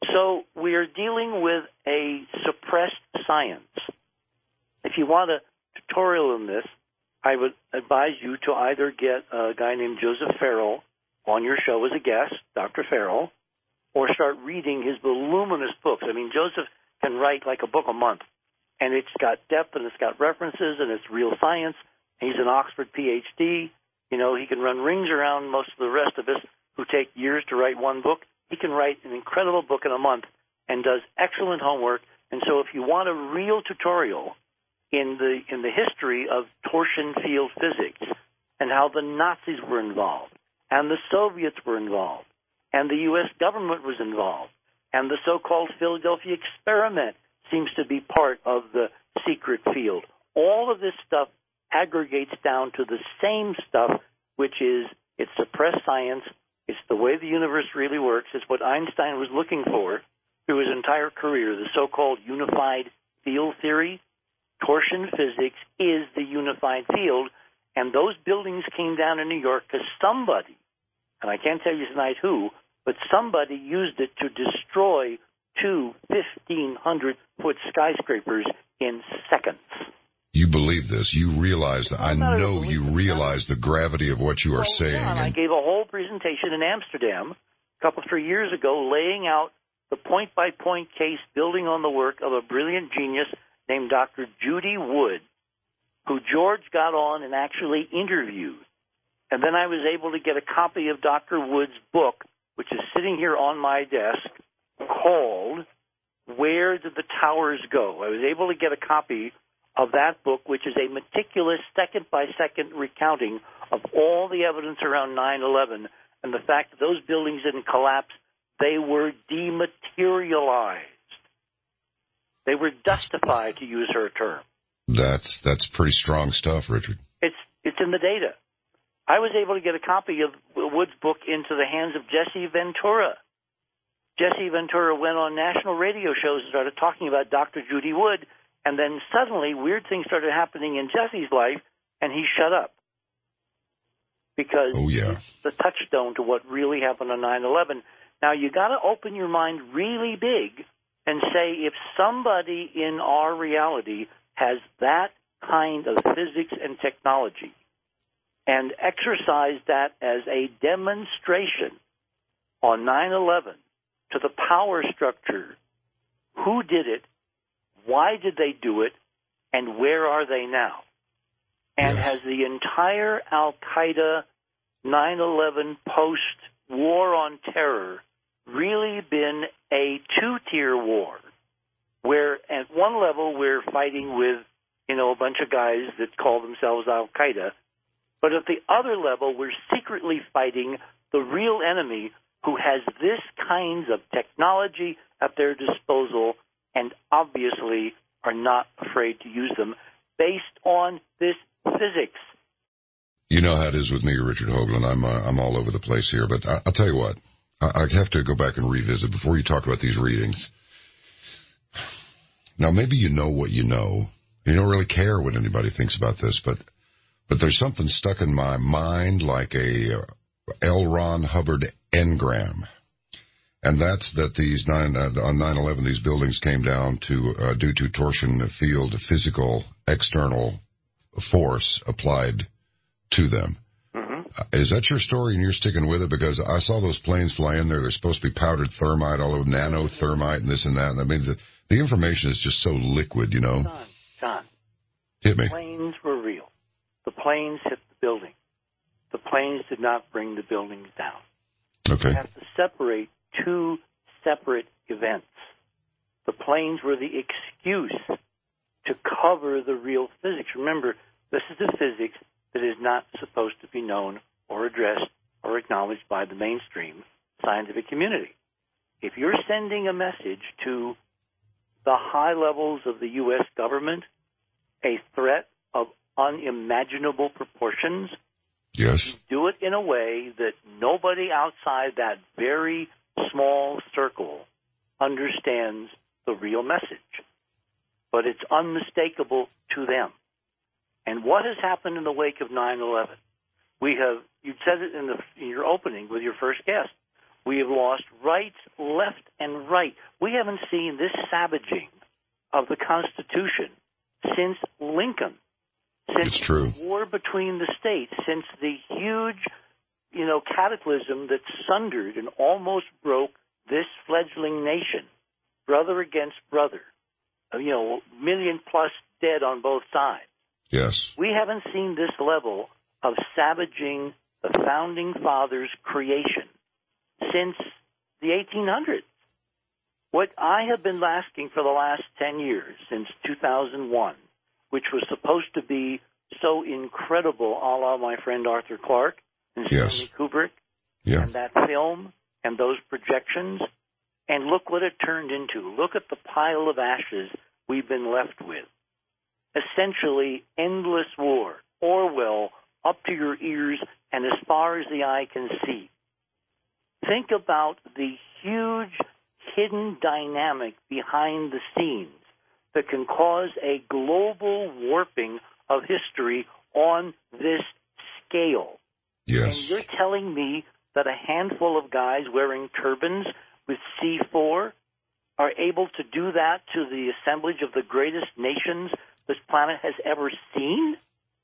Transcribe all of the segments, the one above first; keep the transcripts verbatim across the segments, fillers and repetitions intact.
So we are dealing with a suppressed science. If you want a tutorial in this, I would advise you to either get a guy named Joseph Farrell on your show as a guest, Doctor Farrell, or start reading his voluminous books. I mean, Joseph can write like a book a month, and it's got depth and it's got references and it's real science. He's an Oxford P H D. You know, he can run rings around most of the rest of us who take years to write one book. He can write an incredible book in a month and does excellent homework. And so if you want a real tutorial in the in the history of torsion field physics and how the Nazis were involved and the Soviets were involved and the U S government was involved and the so-called Philadelphia experiment seems to be part of the secret field, all of this stuff aggregates down to the same stuff, which is it's suppressed science. It's the way the universe really works. It's what Einstein was looking for through his entire career, the so-called unified field theory. Torsion physics is the unified field, and those buildings came down in New York because somebody, and I can't tell you tonight who, but somebody used it to destroy two fifteen hundred foot skyscrapers in seconds. You believe this. You realize that. I know you realize the gravity of what you are well, saying. Yeah, and I gave a whole presentation in Amsterdam a couple, three years ago laying out the point-by-point case building on the work of a brilliant genius named Doctor Judy Wood, who George got on and actually interviewed. And then I was able to get a copy of Doctor Wood's book, which is sitting here on my desk, called Where Did the Towers Go? I was able to get a copy of that book, which is a meticulous second-by-second recounting of all the evidence around nine eleven and the fact that those buildings didn't collapse. They were dematerialized. They were dustified, to use her term. That's that's pretty strong stuff, Richard. It's it's in the data. I was able to get a copy of Wood's book into the hands of Jesse Ventura. Jesse Ventura went on national radio shows and started talking about Doctor Judy Wood, and then suddenly weird things started happening in Jesse's life, and he shut up. Because oh, yeah. it's the touchstone to what really happened on nine eleven. Now, you got to open your mind really big and say, if somebody in our reality has that kind of physics and technology and exercise that as a demonstration on nine eleven to the power structure, who did it, why did they do it, and where are they now? And yes. has the entire Al-Qaeda nine eleven post-war on terror really been a two-tier war, where at one level we're fighting with, you know, a bunch of guys that call themselves Al-Qaeda, but at the other level we're secretly fighting the real enemy who has this kinds of technology at their disposal and obviously are not afraid to use them based on this physics. You know how it is with me, Richard Hoagland. I'm uh, I'm all over the place here, but I, I'll tell you what. I, I have to go back and revisit before you talk about these readings. Now, maybe you know what you know. You don't really care what anybody thinks about this, but but there's something stuck in my mind like a uh, L. Ron Hubbard engram. And that's that these nine, uh, on nine eleven, these buildings came down to uh, due to torsion field physical external force applied to them. Mm-hmm. Uh, is that your story and you're sticking with it? Because I saw those planes fly in there. They're supposed to be powdered thermite, all over nanothermite and this and that. And I mean, the, the information is just so liquid, you know. John, John, hit me. The planes were real. The planes hit the building. The planes did not bring the buildings down. Okay. You have to separate two separate events. The planes were the excuse to cover the real physics. Remember, this is the physics that is not supposed to be known or addressed or acknowledged by the mainstream scientific community. If you're sending a message to the high levels of the U S government, a threat of unimaginable proportions, yes, you do it in a way that nobody outside that very small circle understands the real message. But it's unmistakable to them. And what has happened in the wake of nine eleven? We have, you said it in, the, in your opening with your first guest, We have lost rights left and right. We haven't seen this savaging of the Constitution since Lincoln, since it's true. the war between the states, since the huge, you know, cataclysm that sundered and almost broke this fledgling nation, brother against brother, you know, million plus dead on both sides. Yes. We haven't seen this level of savaging the Founding Fathers' creation since the eighteen hundreds. What I have been asking for the last ten years, since two thousand one, which was supposed to be so incredible, a la my friend Arthur Clarke and Yes. Stanley Kubrick, Yeah. and that film and those projections, and look what it turned into. Look at the pile of ashes we've been left with. Essentially, endless war, Orwell, up to your ears and as far as the eye can see. Think about the huge hidden dynamic behind the scenes that can cause a global warping of history on this scale. Yes. And you're telling me that a handful of guys wearing turbans with C four are able to do that to the assemblage of the greatest nations this planet has ever seen?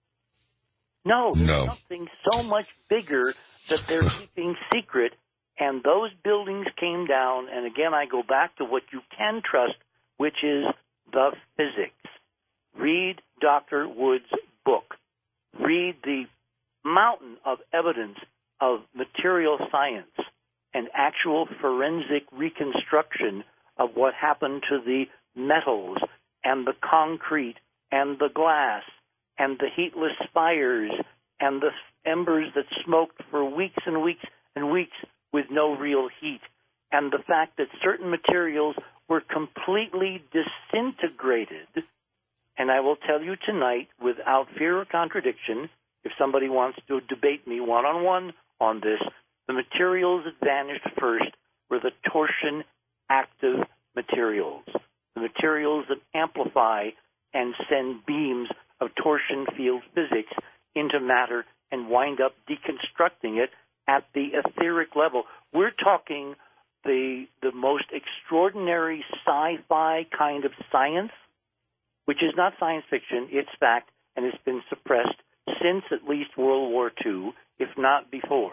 No, there's No. something so much bigger that they're keeping secret, and those buildings came down, and again, I go back to what you can trust, which is the physics. Read Doctor Wood's book. Read the mountain of evidence of material science and actual forensic reconstruction of what happened to the metals and the concrete and the glass and the heatless fires and the embers that smoked for weeks and weeks and weeks with no real heat, and the fact that certain materials were completely disintegrated. And I will tell you tonight, without fear of contradiction, if somebody wants to debate me one-on-one on this, the materials that vanished first were the torsion-active materials, the materials that amplify and send beams of torsion field physics into matter and wind up deconstructing it at the etheric level. We're talking the the most extraordinary sci-fi kind of science, which is not science fiction, it's fact, and it's been suppressed since at least World War Two, if not before.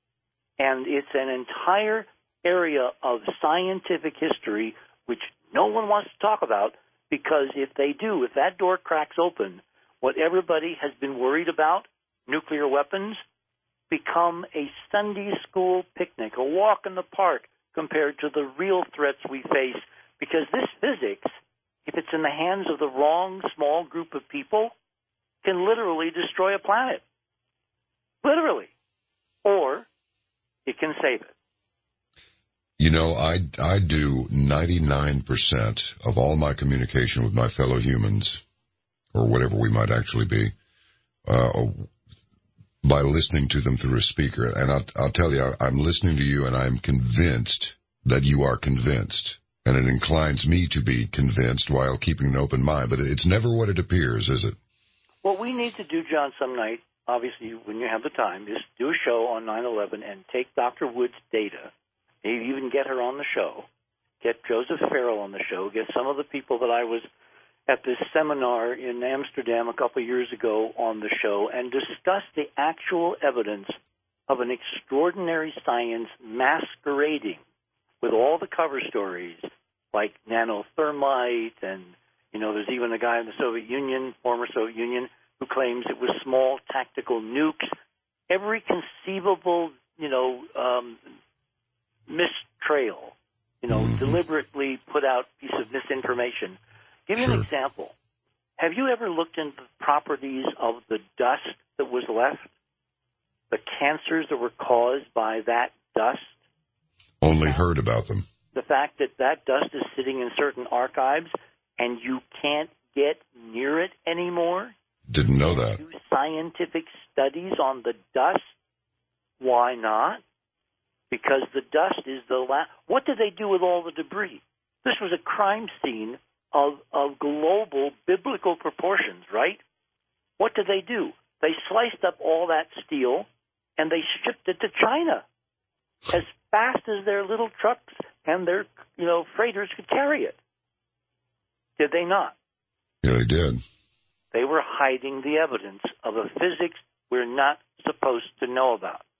And it's an entire area of scientific history which no one wants to talk about, because if they do, if that door cracks open, what everybody has been worried about, nuclear weapons, become a Sunday school picnic, a walk in the park compared to the real threats we face, because this physics, if it's in the hands of the wrong small group of people, can literally destroy a planet. Literally. Or it can save it. You know, I, I do ninety-nine percent of all my communication with my fellow humans, or whatever we might actually be, uh, by listening to them through a speaker. And I'll, I'll tell you, I'm listening to you, and I'm convinced that you are convinced. And it inclines me to be convinced while keeping an open mind. But it's never what it appears, is it? What we need to do, John, some night, obviously when you have the time, is do a show on nine eleven and take Doctor Wood's data, maybe even get her on the show, get Joseph Farrell on the show, get some of the people that I was at this seminar in Amsterdam a couple of years ago on the show, and discuss the actual evidence of an extraordinary science masquerading with all the cover stories like nanothermite, and, you know, there's even a guy in the Soviet Union, former Soviet Union, who claims it was small tactical nukes. Every conceivable, you know, um, mistrail, you know, mm-hmm. deliberately put out piece of misinformation. Give you sure. an example. Have you ever looked into the properties of the dust that was left? The cancers that were caused by that dust? Only heard about them. The fact that that dust is sitting in certain archives and you can't get near it anymore? Didn't know that. Do scientific studies on the dust? Why not? Because the dust is the last. What did they do with all the debris? This was a crime scene of, of global biblical proportions, right? What did they do? They sliced up all that steel and they shipped it to China as fast as their little trucks and their, you know, freighters could carry it. Did they not? Yeah, they did. They were hiding the evidence of a physics we're not supposed to know about.